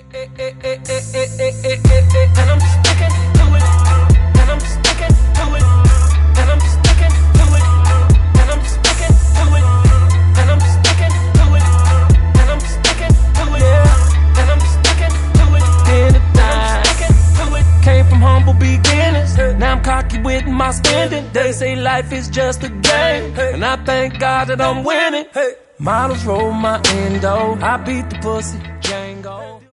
And I'm sticking to it. And I'm sticking to it. And I'm sticking to it. And I'm sticking to it. And I'm sticking to it. And I'm sticking to it. Yeah. And I'm sticking to it. Anytime. Came from humble beginnings. Now I'm cocky with my spending. They say life is just a game, and I thank God that I'm winning. Models roll my endo. I beat the pussy Django.